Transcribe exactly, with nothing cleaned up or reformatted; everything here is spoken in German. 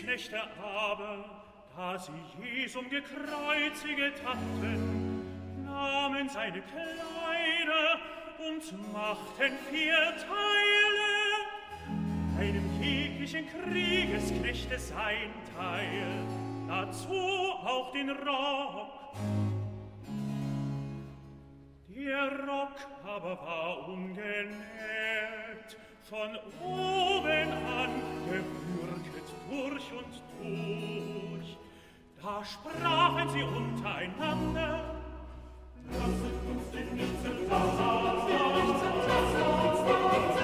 Kriegsknechte aber, da sie Jesum gekreuziget hatten, nahmen seine Kleider und machten vier Teile, einem jeglichen Kriegesknechte sein Teil, dazu auch den Rock. Der Rock aber war ungenäht, von oben an gewürket durch und durch. Da sprachen sie untereinander: Lasset uns den Nützen, lasset uns den Nützen, lasset uns den Nützen,